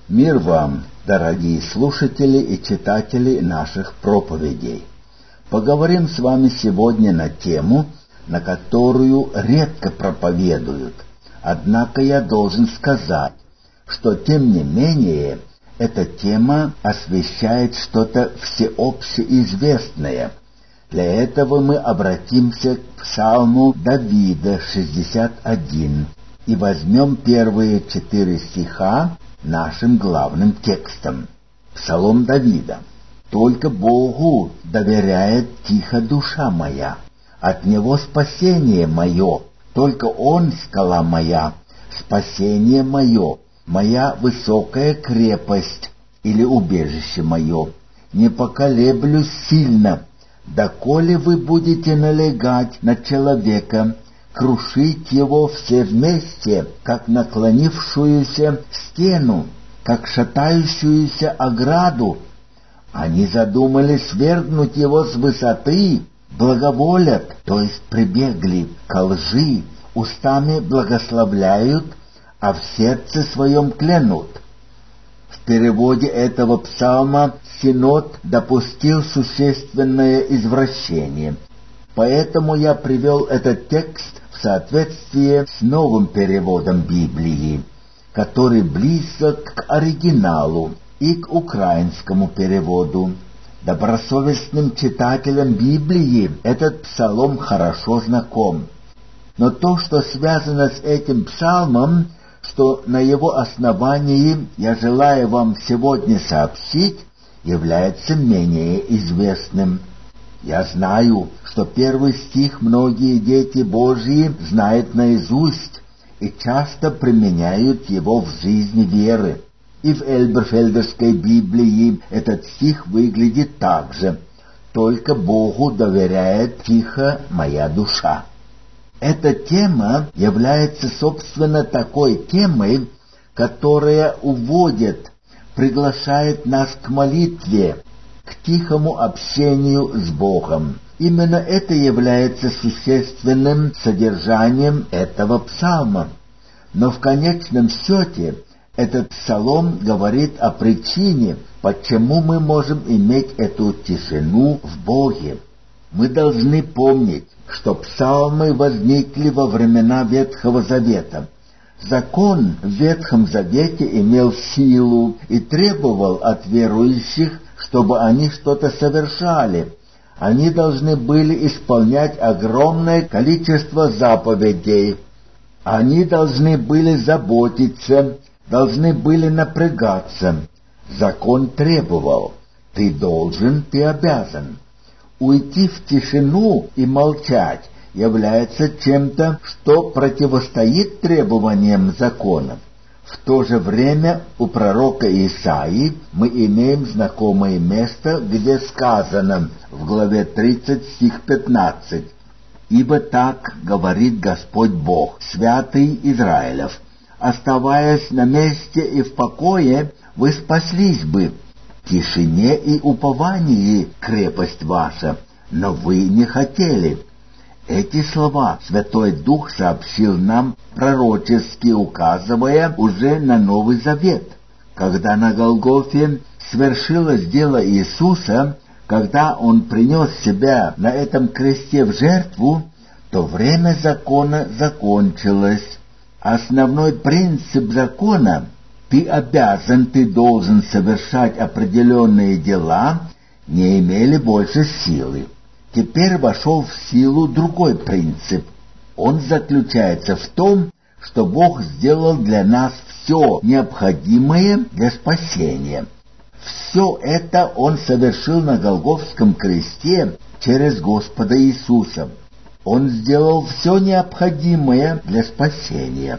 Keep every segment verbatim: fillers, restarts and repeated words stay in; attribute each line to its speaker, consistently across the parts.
Speaker 1: Мир вам, дорогие слушатели и читатели наших проповедей. Поговорим с вами сегодня на тему, на которую редко проповедуют. Однако я должен сказать, что тем не менее эта тема освещает что-то всеобщеизвестное. Для этого мы обратимся к Псалму Давида шестьдесят один и возьмем первые четыре стиха нашим главным текстом. Псалом Давида. «Только Богу доверяет тихо душа моя, от Него спасение мое, только Он скала моя, спасение мое, моя высокая крепость или убежище мое. Не поколеблюсь сильно, доколе вы будете налегать на человека, крушить его все вместе, как наклонившуюся стену, как шатающуюся ограду. Они задумали свергнуть его с высоты, благоволят, то есть прибегли ко лжи, устами благословляют, а в сердце своем клянут». В переводе этого псалма Синод допустил существенное извращение, поэтому я привел этот текст в соответствии с новым переводом Библии, который близок к оригиналу и к украинскому переводу. Добросовестным читателям Библии этот псалом хорошо знаком. Но то, что связано с этим псалмом, что на его основании я желаю вам сегодня сообщить, является менее известным. Я знаю, что первый стих многие дети Божьи знают наизусть и часто применяют его в жизни веры. И в Эльберфельдерской Библии этот стих выглядит так же: «Только Богу доверяет тихо моя душа». Эта тема является, собственно, такой темой, которая уводит, приглашает нас к молитве, к тихому общению с Богом. Именно это является существенным содержанием этого псалма. Но в конечном счете этот псалом говорит о причине, почему мы можем иметь эту тишину в Боге. Мы должны помнить, что псалмы возникли во времена Ветхого Завета. Закон в Ветхом Завете имел силу и требовал от верующих, чтобы они что-то совершали. Они должны были исполнять огромное количество заповедей. Они должны были заботиться, должны были напрягаться. Закон требовал: ты должен, ты обязан. Уйти в тишину и молчать является чем-то, что противостоит требованиям закона. В то же время у пророка Исаии мы имеем знакомое место, где сказано в главе тридцать, стих пятнадцать: «Ибо так говорит Господь Бог, святый Израилев, оставаясь на месте и в покое, вы спаслись бы, в тишине и уповании крепость ваша, но вы не хотели». Эти слова Святой Дух сообщил нам пророчески, указывая уже на Новый Завет. Когда на Голгофе свершилось дело Иисуса, когда Он принес себя на этом кресте в жертву, то время закона закончилось. Основной принцип закона — ты обязан, ты должен совершать определенные дела — не имели больше силы. Теперь вошел в силу другой принцип. Он заключается в том, что Бог сделал для нас все необходимое для спасения. Все это Он совершил на Голгофском кресте через Господа Иисуса. Он сделал все необходимое для спасения.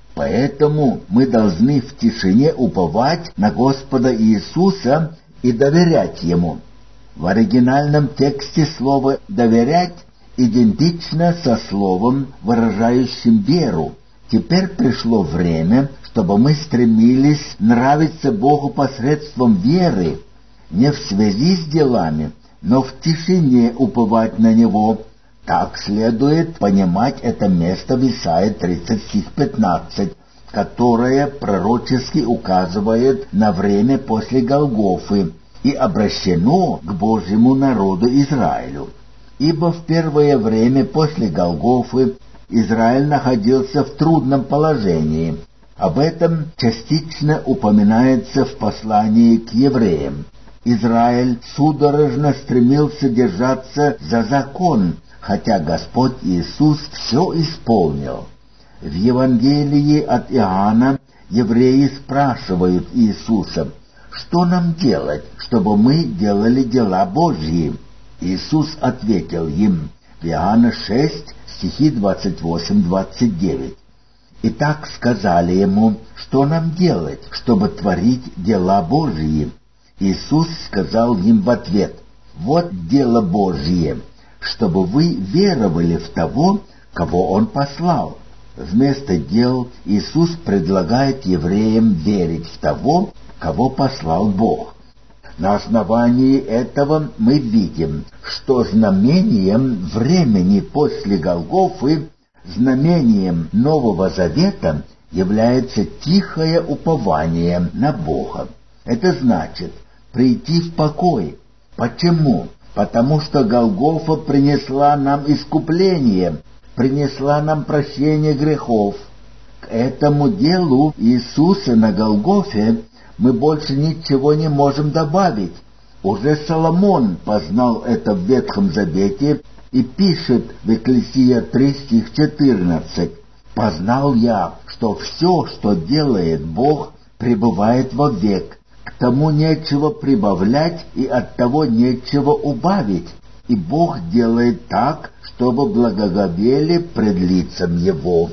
Speaker 1: Поэтому мы должны в тишине уповать на Господа Иисуса и доверять Ему. В оригинальном тексте слово «доверять» идентично со словом, выражающим веру. Теперь пришло время, чтобы мы стремились нравиться Богу посредством веры, не в связи с делами, но в тишине уповать на Него. Так следует понимать это место в Исаии тридцать, стих пятнадцать, которое пророчески указывает на время после Голгофы и обращено к Божьему народу Израилю. Ибо в первое время после Голгофы Израиль находился в трудном положении. Об этом частично упоминается в послании к евреям. Израиль судорожно стремился держаться за закон, хотя Господь Иисус все исполнил. В Евангелии от Иоанна евреи спрашивают Иисуса: «Что нам делать, чтобы мы делали дела Божьи?» Иисус ответил им в Иоанна шесть, стихи двадцать восемь двадцать девять. «Итак сказали ему: что нам делать, чтобы творить дела Божьи?» Иисус сказал им в ответ: «Вот дело Божье, чтобы вы веровали в того, кого Он послал». Вместо дел Иисус предлагает евреям верить в того, кого послал Бог. На основании этого мы видим, что знамением времени после Голгофы, знамением Нового Завета является тихое упование на Бога. Это значит прийти в покой. Почему? Потому что Голгофа принесла нам искупление, принесла нам прощение грехов. К этому делу Иисуса на Голгофе мы больше ничего не можем добавить. Уже Соломон познал это в Ветхом Завете и пишет в Екклесия три, стих четырнадцать: «Познал я, что все, что делает Бог, пребывает вовек. К тому нечего прибавлять, и от того нечего убавить. И Бог делает так, чтобы благоговели пред лицем Его».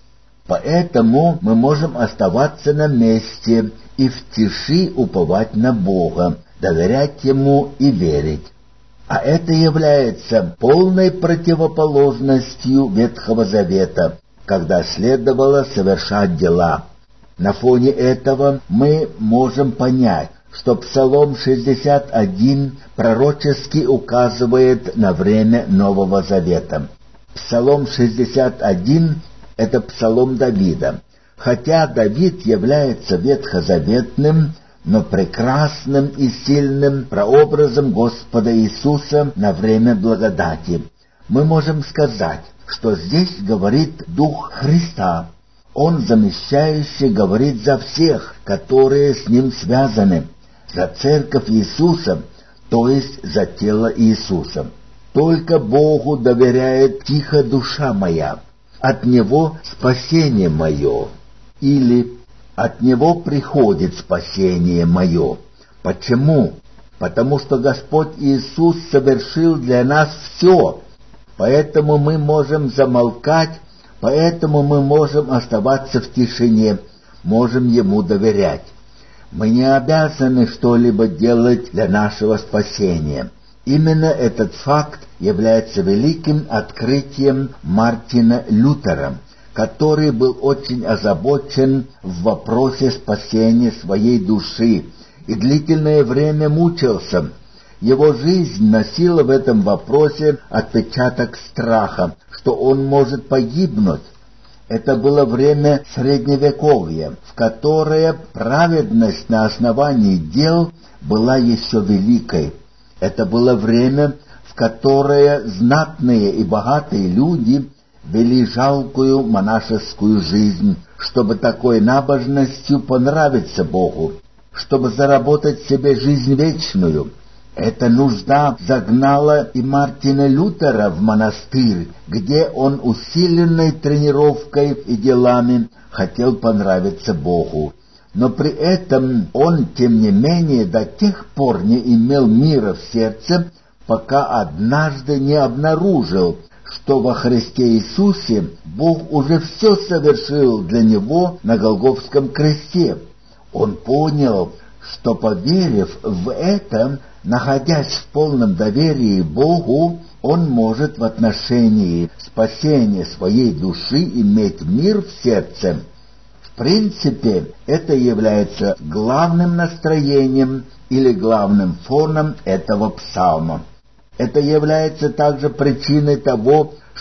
Speaker 1: Поэтому мы можем оставаться на месте и в тиши уповать на Бога, доверять Ему и верить. А это является полной противоположностью Ветхого Завета, когда следовало совершать дела. На фоне этого мы можем понять, что Псалом шестьдесят один пророчески указывает на время Нового Завета. Псалом шестьдесят один — это псалом Давида. Хотя Давид является ветхозаветным, но прекрасным и сильным прообразом Господа Иисуса на время благодати, мы можем сказать, что здесь говорит Дух Христа. Он замещающе говорит за всех, которые с Ним связаны, за Церковь Иисуса, то есть за тело Иисуса. «Только Богу доверяет тихо душа моя, от Него спасение мое», или «от Него приходит спасение мое». Почему? Потому что Господь Иисус совершил для нас все, поэтому мы можем замолкать, поэтому мы можем оставаться в тишине, можем Ему доверять. Мы не обязаны что-либо делать для нашего спасения. Именно этот факт является великим открытием Мартина Лютера, который был очень озабочен в вопросе спасения своей души и длительное время мучился. Его жизнь носила в этом вопросе отпечаток страха, что он может погибнуть. Это было время Средневековья, в которое праведность на основании дел была еще великой. Это было время, в которое знатные и богатые люди вели жалкую монашескую жизнь, чтобы такой набожностью понравиться Богу, чтобы заработать себе жизнь вечную. Эта нужда загнала и Мартина Лютера в монастырь, где он усиленной тренировкой и делами хотел понравиться Богу. Но при этом он, тем не менее, до тех пор не имел мира в сердце, пока однажды не обнаружил, что во Христе Иисусе Бог уже все совершил для него на Голгофском кресте. Он понял, что, поверив в это, находясь в полном доверии Богу, он может в отношении спасения своей души иметь мир в сердце. В принципе, это является главным настроением или главным фоном этого псалма. Это является также причиной того,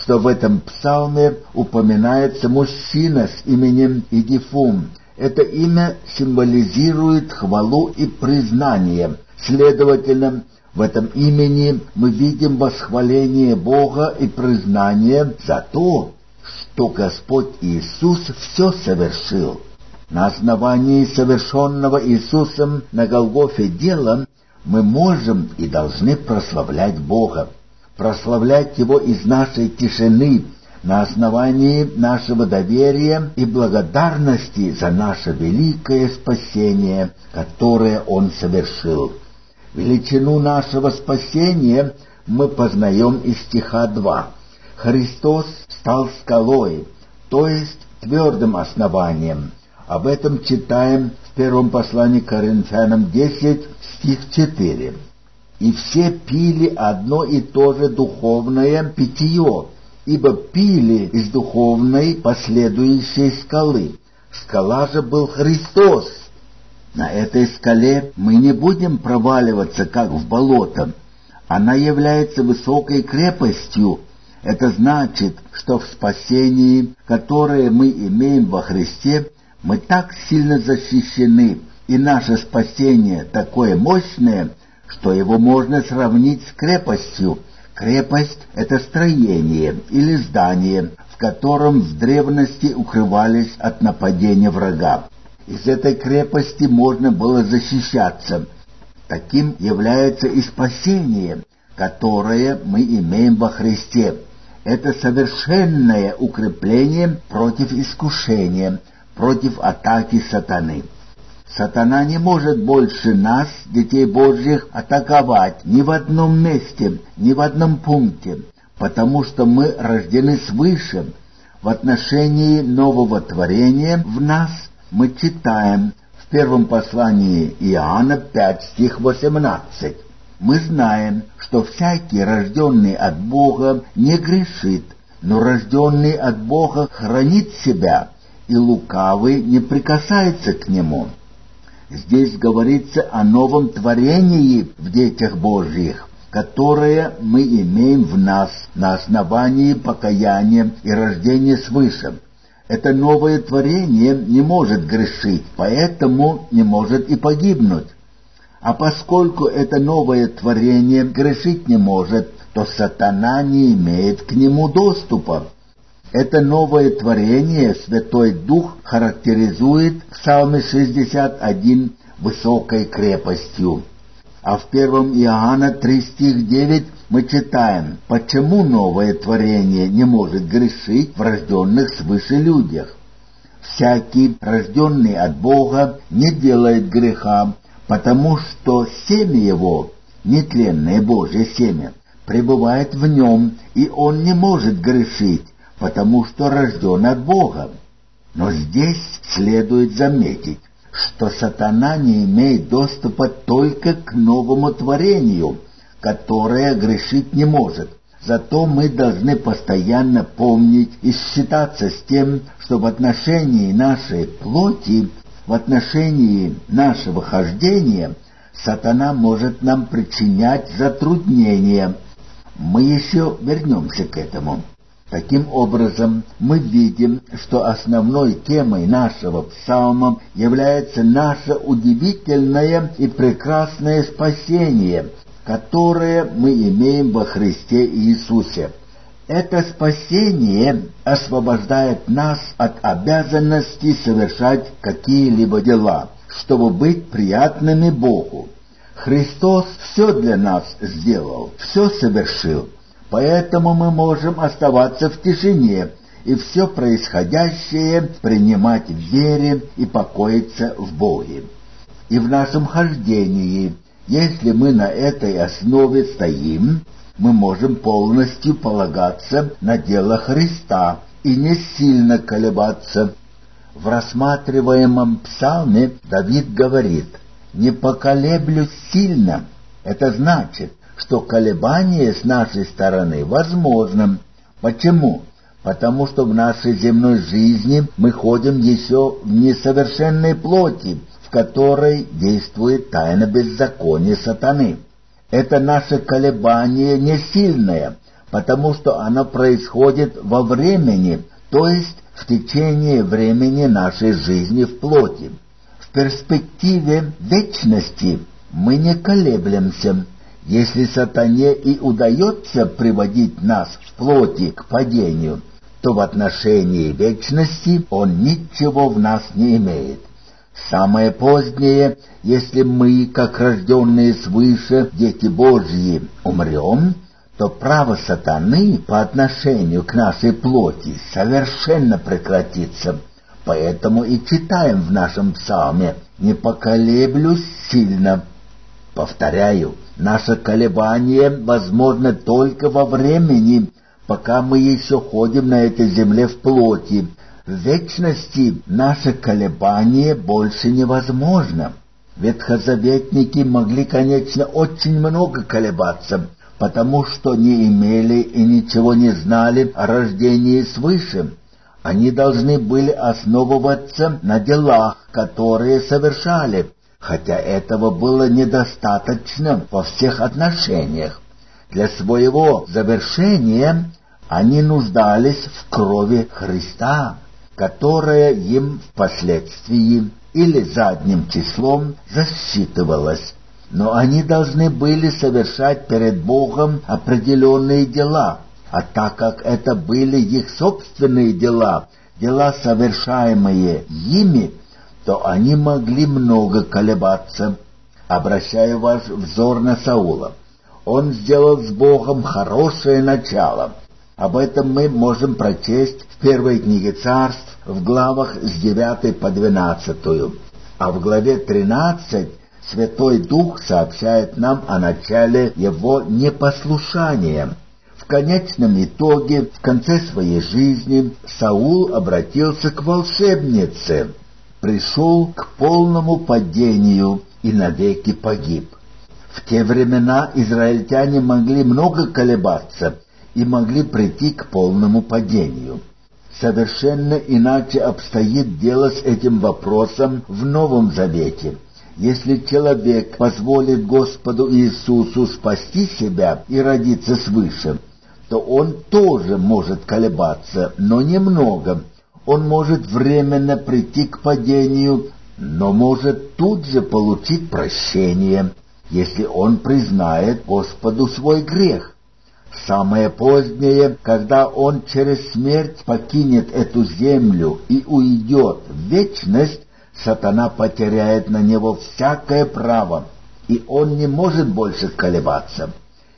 Speaker 1: что в этом псалме упоминается мужчина с именем Идифум. Это имя символизирует хвалу и признание. Следовательно, в этом имени мы видим восхваление Бога и признание за то, что Господь Иисус все совершил. На основании совершенного Иисусом на Голгофе дела мы можем и должны прославлять Бога, прославлять Его из нашей тишины, на основании нашего доверия и благодарности за наше великое спасение, которое Он совершил. Величину нашего спасения мы познаем из стиха два. Христос стал скалой, то есть твердым основанием. Об этом читаем в первом послании к Коринфянам десять, стих четыре. «И все пили одно и то же духовное питье, ибо пили из духовной последующей скалы. Скала же был Христос». На этой скале мы не будем проваливаться, как в болото. Она является высокой крепостью. Это значит, что в спасении, которое мы имеем во Христе, мы так сильно защищены, и наше спасение такое мощное, что его можно сравнить с крепостью. Крепость — это строение или здание, в котором в древности укрывались от нападения врага. Из этой крепости можно было защищаться. Таким является и спасение, которое мы имеем во Христе. Это совершенное укрепление против искушения, против атаки сатаны. Сатана не может больше нас, детей Божьих, атаковать ни в одном месте, ни в одном пункте, потому что мы рождены свыше. В отношении нового творения в нас мы читаем в первом послании Иоанна пять, стих восемнадцать. Мы знаем, что всякий, рожденный от Бога, не грешит, но рожденный от Бога хранит себя, и лукавый не прикасается к нему. Здесь говорится о новом творении в детях Божьих, которое мы имеем в нас на основании покаяния и рождения свыше. Это новое творение не может грешить, поэтому не может и погибнуть. А поскольку это новое творение грешить не может, то сатана не имеет к нему доступа. Это новое творение Святой Дух характеризует в Псалме шестьдесят один высокой крепостью. А в первом Иоанна три, стих девять мы читаем, почему новое творение не может грешить в рожденных свыше людях. Всякий, рожденный от Бога, не делает греха, потому что семя его, нетленное Божье семя, пребывает в нем, и он не может грешить, потому что рожден от Бога. Но здесь следует заметить, что сатана не имеет доступа только к новому творению, которое грешить не может. Зато мы должны постоянно помнить и считаться с тем, что в отношении нашей плоти, в отношении нашего хождения, сатана может нам причинять затруднения. Мы еще вернемся к этому. Таким образом, мы видим, что основной темой нашего псалма является наше удивительное и прекрасное спасение, которое мы имеем во Христе Иисусе. Это спасение освобождает нас от обязанности совершать какие-либо дела, чтобы быть приятными Богу. Христос все для нас сделал, все совершил. Поэтому мы можем оставаться в тишине и все происходящее принимать в вере и покоиться в Боге. И в нашем хождении, если мы на этой основе стоим, мы можем полностью полагаться на дело Христа и не сильно колебаться. В рассматриваемом псалме Давид говорит: «Не поколеблюсь сильно». Это значит, что колебание с нашей стороны возможно. Почему? Потому что в нашей земной жизни мы ходим еще в несовершенной плоти, в которой действует тайна беззакония сатаны. Это наше колебание не сильное, потому что оно происходит во времени, то есть в течение времени нашей жизни в плоти. В перспективе вечности мы не колеблемся. Если сатане и удается приводить нас в плоти к падению, то в отношении вечности он ничего в нас не имеет. Самое позднее, если мы, как рожденные свыше, дети Божьи, умрем, то право сатаны по отношению к нашей плоти совершенно прекратится. Поэтому и читаем в нашем псалме «Не поколеблюсь сильно». Повторяю, наше колебание возможно только во времени, пока мы еще ходим на этой земле в плоти. В вечности наше колебание больше невозможно. Ветхозаветники могли, конечно, очень много колебаться, потому что не имели и ничего не знали о рождении свыше. Они должны были основываться на делах, которые совершали, хотя этого было недостаточно во всех отношениях. Для своего завершения они нуждались в крови Христа, которая им впоследствии или задним числом засчитывалась. Но они должны были совершать перед Богом определенные дела, а так как это были их собственные дела, дела, совершаемые ими, то они могли много колебаться. Обращаю ваш взор на Саула. Он сделал с Богом хорошее начало. Об этом мы можем прочесть в первой книге Царств, в главах с девятой по двенадцатую. А в главе тринадцать Святой Дух сообщает нам о начале его непослушания. В конечном итоге, в конце своей жизни, Саул обратился к волшебнице, пришел к полному падению и навеки погиб. В те времена израильтяне могли много колебаться и могли прийти к полному падению. Совершенно иначе обстоит дело с этим вопросом в Новом Завете. Если человек позволит Господу Иисусу спасти себя и родиться свыше, то он тоже может колебаться, но немного. Он может временно прийти к падению, но может тут же получить прощение, если он признает Господу свой грех. Самое позднее, когда он через смерть покинет эту землю и уйдет в вечность, сатана потеряет на него всякое право, и он не может больше колебаться.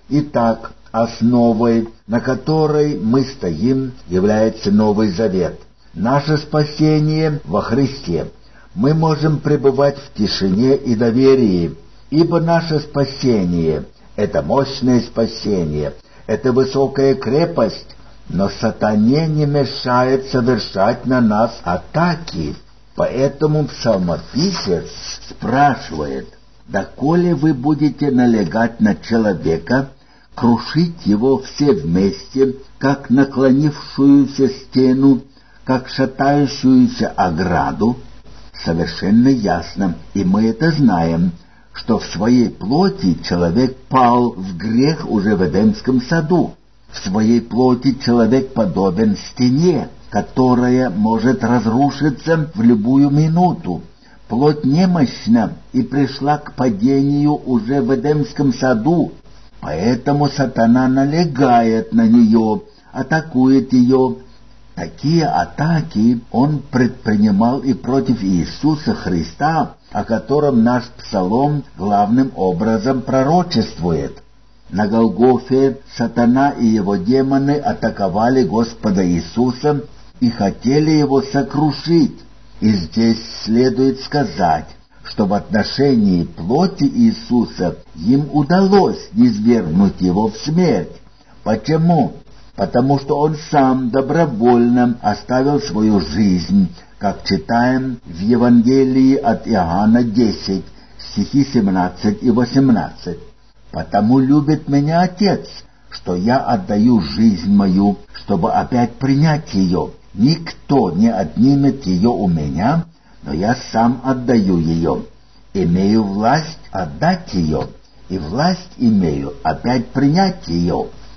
Speaker 1: Итак, основой, на которой мы стоим, является Новый Завет. Наше спасение во Христе. Мы можем пребывать в тишине и доверии, ибо наше спасение — это мощное спасение, это высокая крепость, но сатане не мешает совершать на нас атаки. Поэтому псалмописец спрашивает: «Доколе вы будете налегать на человека, крушить его все вместе, как наклонившуюся стену, как шатающуюся ограду?» Совершенно ясно, и мы это знаем, что в своей плоти человек пал в грех уже в Эдемском саду. В своей плоти человек подобен стене, которая может разрушиться в любую минуту. Плоть немощна и пришла к падению уже в Эдемском саду, поэтому сатана налегает на нее, атакует ее. Такие атаки он предпринимал и против Иисуса Христа, о котором наш псалом главным образом пророчествует. На Голгофе сатана и его демоны атаковали Господа Иисуса и хотели его сокрушить. И здесь следует сказать, что в отношении плоти Иисуса им удалось низвергнуть его в смерть. Почему? Потому что он сам добровольно оставил свою жизнь, как читаем в Евангелии от Иоанна десять, стихи семнадцать и восемнадцать. «Потому любит меня Отец, что я отдаю жизнь мою, чтобы опять принять ее. Никто не отнимет ее у меня, но я сам отдаю ее. Имею власть отдать ее, и власть имею опять принять ее.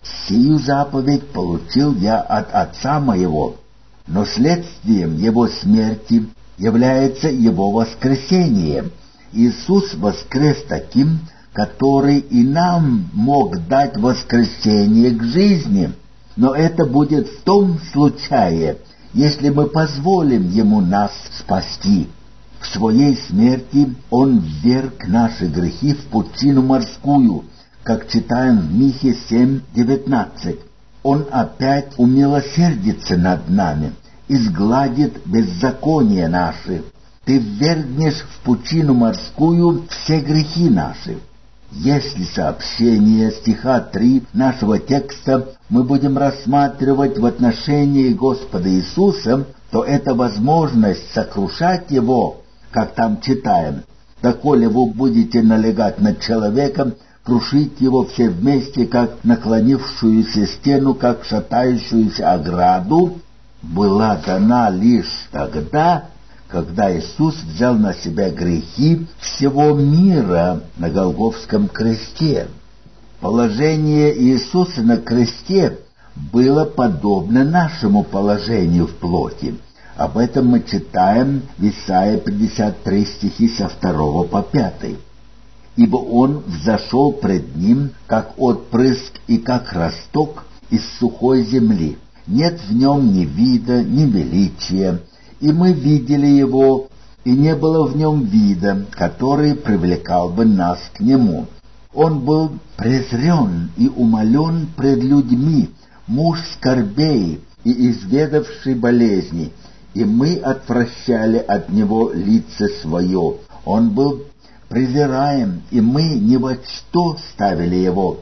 Speaker 1: Сию заповедь получил я от Отца моего, но следствием его смерти является его воскресение. Иисус воскрес таким, который и нам мог дать воскресение к жизни, но это будет в том случае, если мы позволим Ему нас спасти. В своей смерти Он вверг наши грехи в пучину морскую, как читаем в Михе семь девятнадцать. Он опять умилосердится над нами и сгладит беззакония наши. Ты ввергнешь в пучину морскую все грехи наши. Если сообщение стиха три нашего текста мы будем рассматривать в отношении Господа Иисуса, то это возможность сокрушать Его, как там читаем. «Доколе вы будете налегать над человеком, крушить его все вместе, как наклонившуюся стену, как шатающуюся ограду», была дана лишь тогда, когда Иисус взял на себя грехи всего мира на Голгофском кресте. Положение Иисуса на кресте было подобно нашему положению в плоти. Об этом мы читаем в Исайя пятьдесят три стихи со второго по пятый. «Ибо Он взошел пред Ним, как отпрыск и как росток из сухой земли. Нет в Нем ни вида, ни величия. И мы видели Его, и не было в Нем вида, который привлекал бы нас к Нему. Он был презрен и умолен пред людьми, муж скорбей и изведавший болезни, и мы отвращали от Него лице свое. Он был презираем, и мы ни во что ставили Его.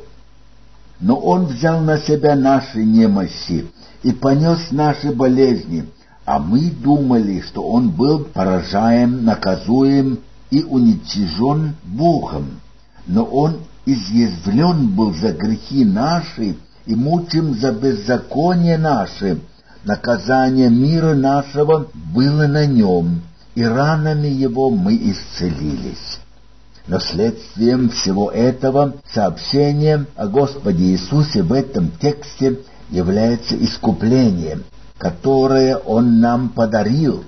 Speaker 1: Но Он взял на себя наши немощи и понес наши болезни, а мы думали, что Он был поражаем, наказуем и уничижен Богом. Но Он изъязвлен был за грехи наши и мучим за беззаконие наши. Наказание мира нашего было на Нем, и ранами Его мы исцелились». Но следствием всего этого сообщения о Господе Иисусе в этом тексте является искупление, которое Он нам подарил.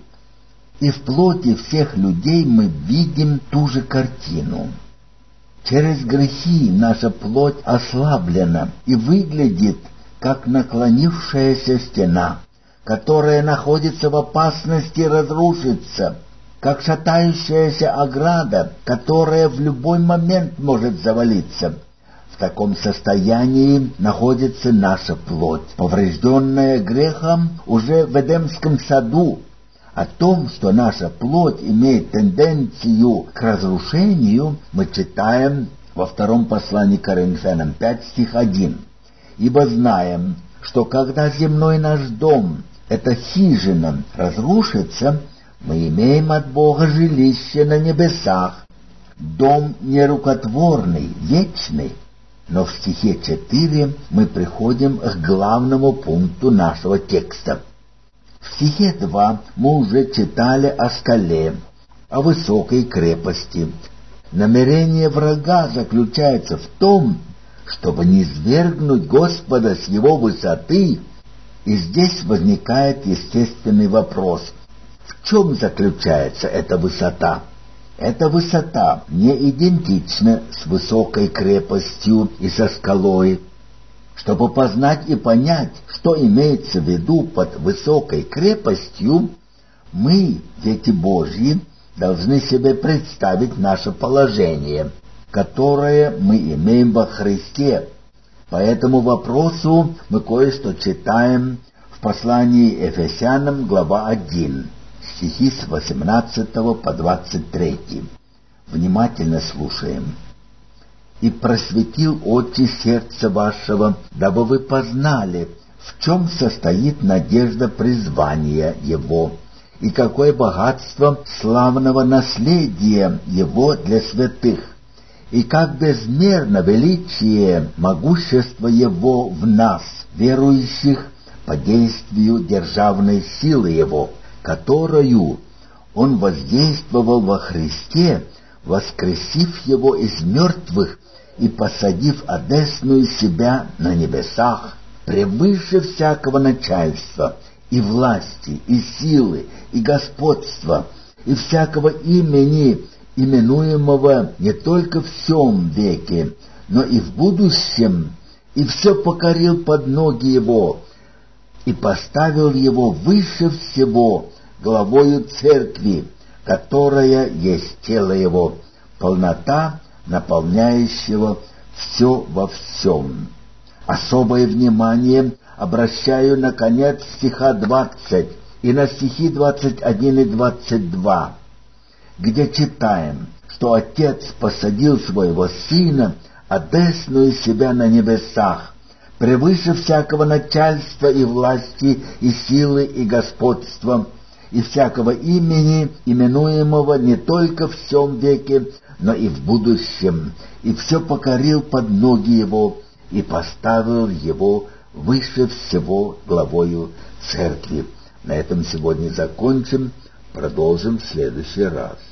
Speaker 1: И в плоти всех людей мы видим ту же картину. Через грехи наша плоть ослаблена и выглядит, как наклонившаяся стена, которая находится в опасности разрушиться, как шатающаяся ограда, которая в любой момент может завалиться. В таком состоянии находится наша плоть, поврежденная грехом уже в Эдемском саду. О том, что наша плоть имеет тенденцию к разрушению, мы читаем во втором послании к Коринфянам пять стих один. «Ибо знаем, что когда земной наш дом, эта хижина, разрушится, мы имеем от Бога жилище на небесах, дом нерукотворный, вечный». Но в стихе четыре мы приходим к главному пункту нашего текста. В стихе два мы уже читали о скале, о высокой крепости. Намерение врага заключается в том, чтобы низвергнуть Господа с Его высоты, и здесь возникает естественный вопрос: в чем заключается эта высота? Эта высота не идентична с высокой крепостью и со скалой. Чтобы познать и понять, что имеется в виду под высокой крепостью, мы, дети Божьи, должны себе представить наше положение, которое мы имеем во Христе. По этому вопросу мы кое-что читаем в послании Ефесянам, глава один, стихи с восемнадцатого по двадцать третий. Внимательно слушаем. «И просветил очи сердца вашего, дабы вы познали, в чем состоит надежда призвания Его, и какое богатство славного наследия Его для святых, и как безмерно величие могущества Его в нас, верующих, по действию державной силы Его, которую Он воздействовал во Христе, воскресив его из мертвых и посадив одесную себя на небесах, превыше всякого начальства, и власти, и силы, и господства, и всякого имени, именуемого не только в сем веке, но и в будущем, и все покорил под ноги его, и поставил его выше всего главою церкви, которая есть тело его, полнота наполняющего все во всем. Особое внимание обращаю, наконец, стиха двадцать и на стихи двадцать один и двадцать два, где читаем, что Отец посадил своего Сына, одесную себя на небесах, превыше всякого начальства и власти, и силы, и господства, и всякого имени, именуемого не только в сем веке, но и в будущем, и все покорил под ноги его, и поставил его выше всего главою церкви. На этом сегодня закончим, продолжим в следующий раз.